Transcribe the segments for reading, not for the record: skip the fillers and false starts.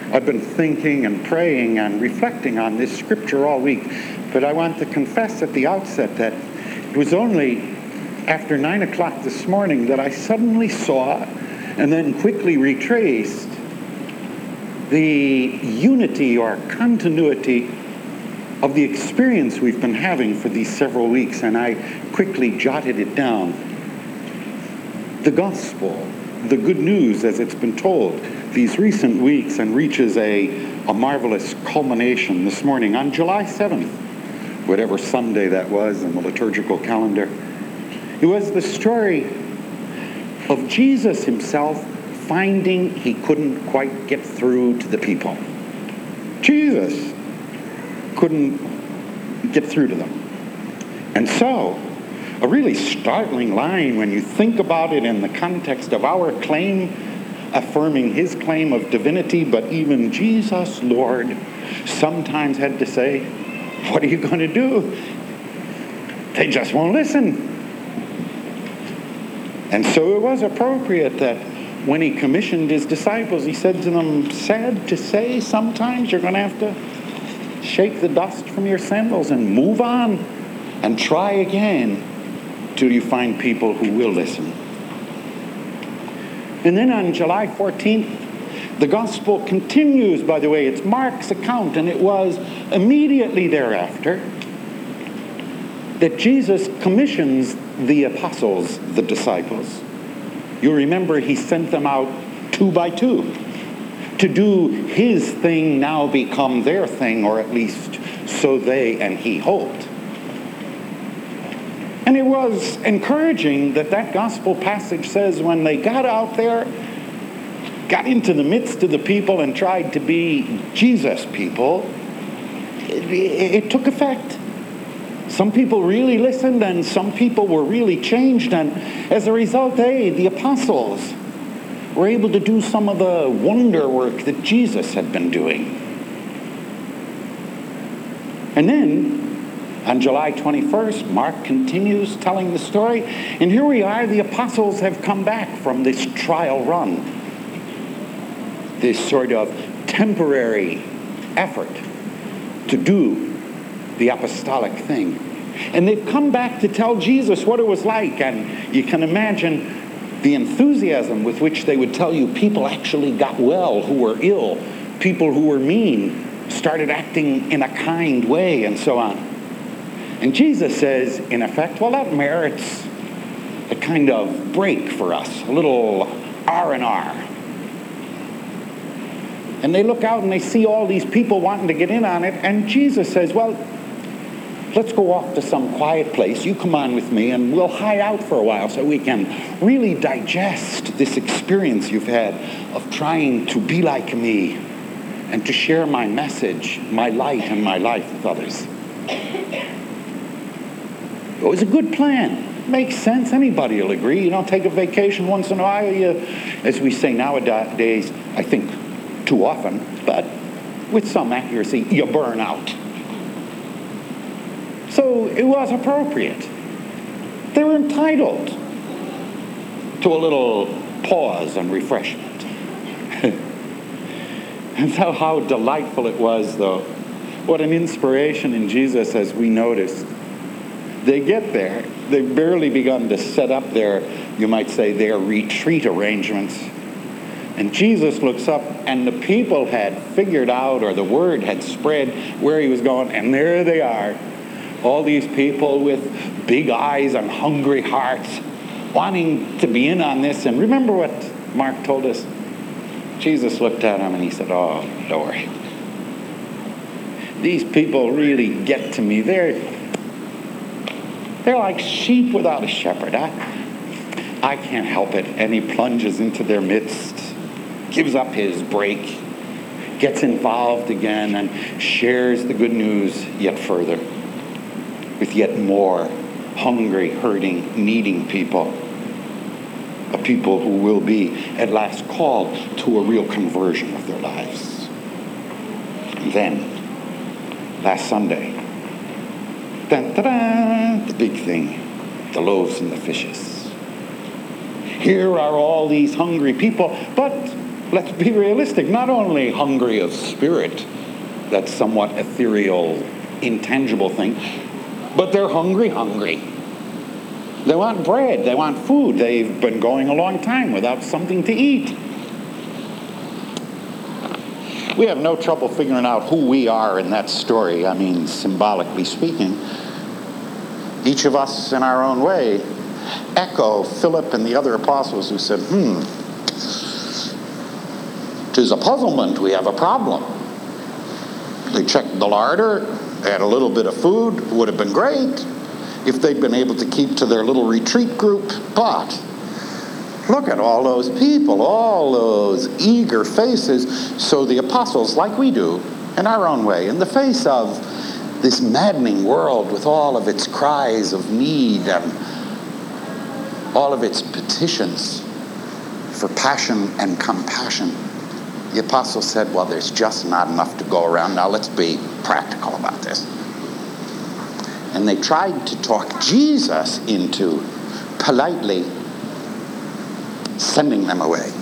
I've been thinking and praying and reflecting on this scripture all week, but I want to confess at the outset that it was only after 9 o'clock this morning that I suddenly saw and then quickly retraced the unity or continuity of the experience we've been having for these several weeks, and I quickly jotted it down. The gospel, the good news as it's been told these recent weeks, and reaches a marvelous culmination this morning on July 7th, whatever Sunday that was in the liturgical calendar. It was the story of Jesus himself finding he couldn't quite get through to the people. Jesus couldn't get through to them. And so, a really startling line when you think about it in the context of our claim, affirming his claim of divinity, but even Jesus, Lord, sometimes had to say, what are you going to do? They just won't listen. And so it was appropriate that when he commissioned his disciples, he said to them, sad to say, sometimes you're going to have to shake the dust from your sandals and move on and try again till you find people who will listen. And then on July 14th, the gospel continues, by the way. It's Mark's account, and it was immediately thereafter that Jesus commissions the apostles, the disciples. You remember he sent them out 2 by 2 to do his thing now become their thing, or at least so they and he hoped. And it was encouraging that gospel passage says when they got out there, got into the midst of the people and tried to be Jesus people, it took effect. Some people really listened, and some people were really changed, and as a result, the apostles were able to do some of the wonder work that Jesus had been doing. And then, on July 21st, Mark continues telling the story, and here we are, the apostles have come back from this trial run, this sort of temporary effort to do the apostolic thing. And they've come back to tell Jesus what it was like, and you can imagine the enthusiasm with which they would tell you people actually got well who were ill, people who were mean started acting in a kind way, and so on. And Jesus says, in effect, well, that merits a kind of break for us, a little R&R. And they look out and they see all these people wanting to get in on it, and Jesus says, well, let's go off to some quiet place. You come on with me, and we'll hide out for a while so we can really digest this experience you've had of trying to be like me and to share my message, my light, and my life with others. It was a good plan. Makes sense. Anybody will agree. You don't take a vacation once in a while. You, as we say nowadays, I think too often, but with some accuracy, you burn out. So it was appropriate. They were entitled to a little pause and refreshment. And so how delightful it was, though. What an inspiration in Jesus, as we noticed. They get there. They've barely begun to set up their, you might say, their retreat arrangements. And Jesus looks up, and the people had figured out, or the word had spread where he was going, and there they are. All these people with big eyes and hungry hearts wanting to be in on this. And remember what Mark told us? Jesus looked at him and he said, oh, Lord, these people really get to me. They're like sheep without a shepherd. I can't help it. And he plunges into their midst, gives up his break, gets involved again, and shares the good news yet further with yet more hungry, hurting, needing people. A people who will be at last called to a real conversion of their lives. And then, last Sunday, the big thing, the loaves and the fishes. Here are all these hungry people, but let's be realistic, not only hungry of spirit, that somewhat ethereal, intangible thing, but they're hungry. They want bread, they want food. They've been going a long time without something to eat. We have no trouble figuring out who we are in that story. I mean, symbolically speaking. Each of us in our own way echo Philip and the other apostles who said, 'tis a puzzlement, we have a problem. They checked the larder, they had a little bit of food, would have been great if they'd been able to keep to their little retreat group, but look at all those people, all those eager faces. So the apostles, like we do, in our own way, in the face of this maddening world with all of its cries of need and all of its petitions for passion and compassion, the apostles said, well, there's just not enough to go around. Now let's be practical about this. And they tried to talk Jesus into politely sending them away.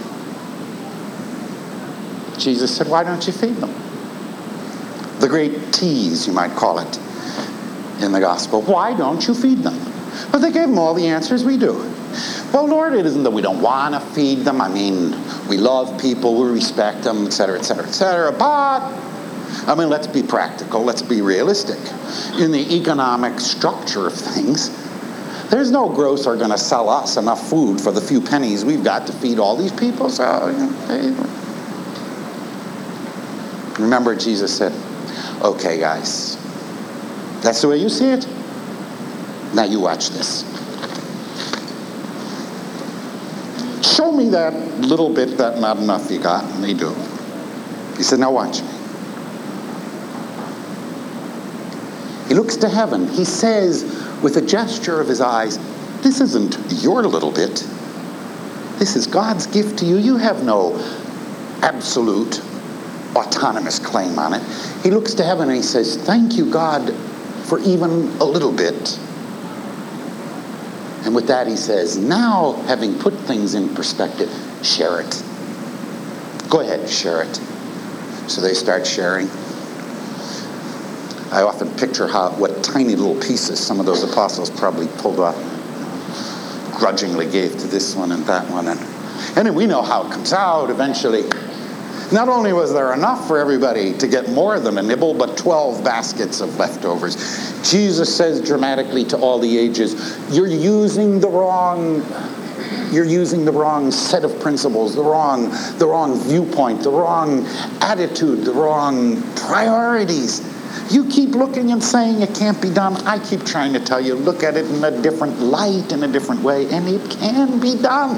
Jesus said, why don't you feed them? The great tease, you might call it, in the gospel. Why don't you feed them? But they gave him all the answers we do. Well, Lord, it isn't that we don't want to feed them. I mean, we love people, we respect them, etc., etc., etc. But, I mean, let's be practical, let's be realistic. In the economic structure of things, there's no grocer going to sell us enough food for the few pennies we've got to feed all these people. So, remember, Jesus said, okay, guys, that's the way you see it? Now you watch this. Show me that little bit, that not enough you got, and they do. He said, now watch me. He looks to heaven. He says, with a gesture of his eyes, this isn't your little bit. This is God's gift to you. You have no absolute autonomous claim on it. He looks to heaven and he says, thank you, God, for even a little bit. And with that he says, now having put things in perspective, share it. Go ahead, share it. So they start sharing. I often picture what tiny little pieces some of those apostles probably pulled up, grudgingly gave to this one and that one. And then we know how it comes out eventually. Not only was there enough for everybody to get more than a nibble, but 12 baskets of leftovers. Jesus says dramatically to all the ages, you're using the wrong set of principles, the wrong viewpoint, the wrong attitude, the wrong priorities. You keep looking and saying it can't be done. I keep trying to tell you, look at it in a different light, in a different way, and it can be done.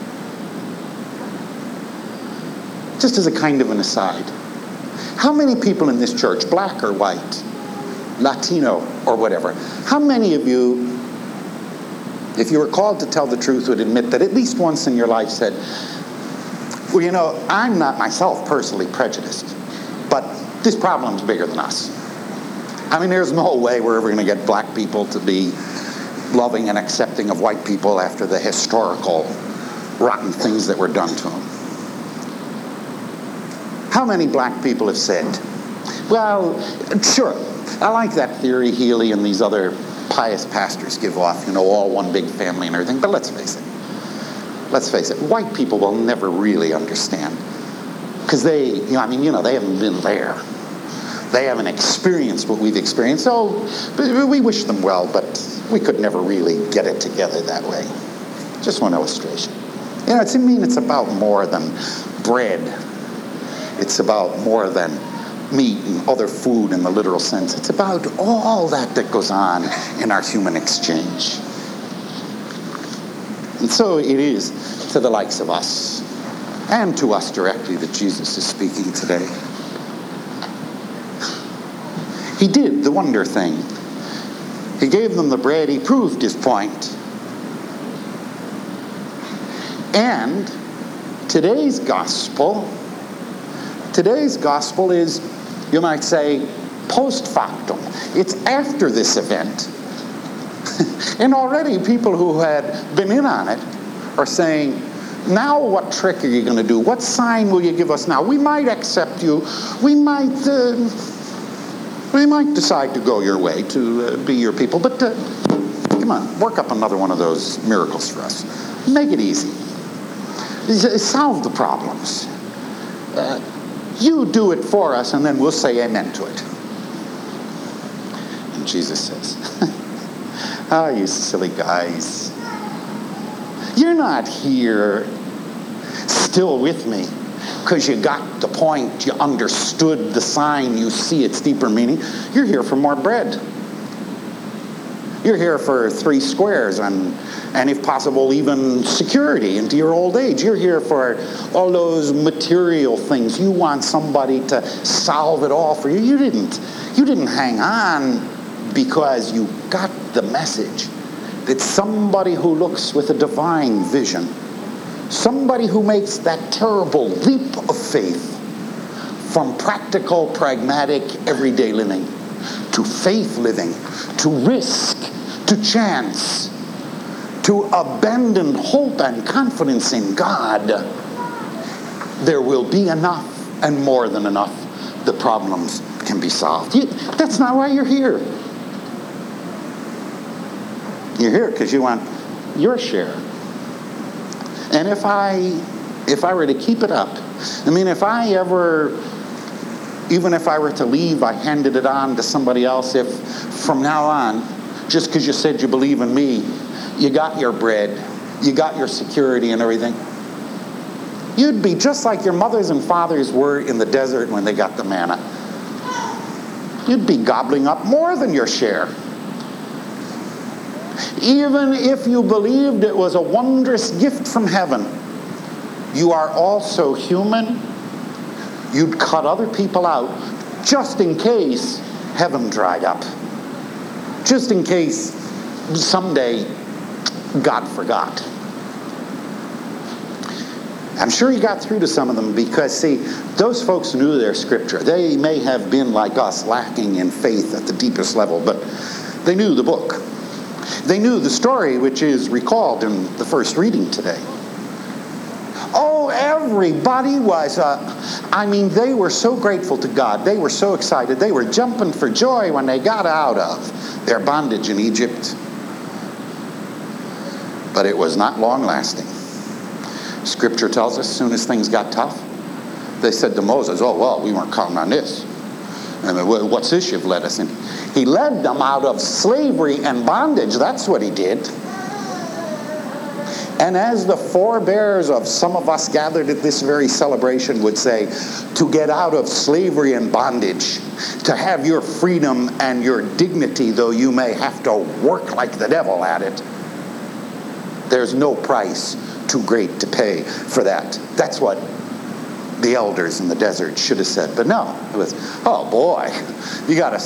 Just as a kind of an aside, how many people in this church, black or white, Latino or whatever, how many of you, if you were called to tell the truth, would admit that at least once in your life said, well, you know, I'm not myself personally prejudiced, but this problem's bigger than us. I mean, there's no way we're ever going to get black people to be loving and accepting of white people after the historical rotten things that were done to them. How many black people have said, well, sure, I like that theory Healy and these other pious pastors give off, you know, all one big family and everything, but let's face it, white people will never really understand. Because they haven't been there. They haven't experienced what we've experienced, so we wish them well, but we could never really get it together that way. Just one illustration. You know, it's about more than bread. It's about more than meat and other food in the literal sense. It's about all that goes on in our human exchange. And so it is to the likes of us, and to us directly, that Jesus is speaking today. He did the wonder thing. He gave them the bread. He proved his point. And today's gospel is, you might say, post factum. It's after this event. And already people who had been in on it are saying, Now what trick are you going to do? What sign will you give us now? We might accept you. We might decide to go your way, to be your people. But come on, work up another one of those miracles for us. Make it easy. Solve the problems. You do it for us, and then we'll say amen to it. And Jesus says, you silly guys. You're not here still with me because you got the point, you understood the sign, you see its deeper meaning. You're here for more bread. You're here for 3 squares and if possible, even security into your old age. You're here for all those material things. You want somebody to solve it all for you. You didn't hang on because you got the message that somebody who looks with a divine vision, somebody who makes that terrible leap of faith from practical, pragmatic, everyday living to faith living, to risk, to chance, to abandon hope and confidence in God, there will be enough and more than enough. The problems can be solved. That's not why you're here. You're here because you want your share. And if I were to keep it up, even if I were to leave, I handed it on to somebody else. If from now on, just because you said you believe in me, you got your bread, you got your security and everything, you'd be just like your mothers and fathers were in the desert when they got the manna. You'd be gobbling up more than your share. Even if you believed it was a wondrous gift from heaven, you are also human. You'd cut other people out just in case heaven dried up. Just in case someday God forgot. I'm sure he got through to some of them because, see, those folks knew their scripture. They may have been like us, lacking in faith at the deepest level, but they knew the book. They knew the story which is recalled in the first reading today. Oh, everybody was, they were so grateful to God. They were so excited. They were jumping for joy when they got out of their bondage in Egypt. But it was not long lasting. Scripture tells us as soon as things got tough, they said to Moses, oh, well, we weren't counting on this. What's this you've led us in? He led them out of slavery and bondage. That's what he did. And as the forebears of some of us gathered at this very celebration would say, to get out of slavery and bondage, to have your freedom and your dignity, though you may have to work like the devil at it, there's no price too great to pay for that. That's what the elders in the desert should have said. But no, it was, oh boy, you got us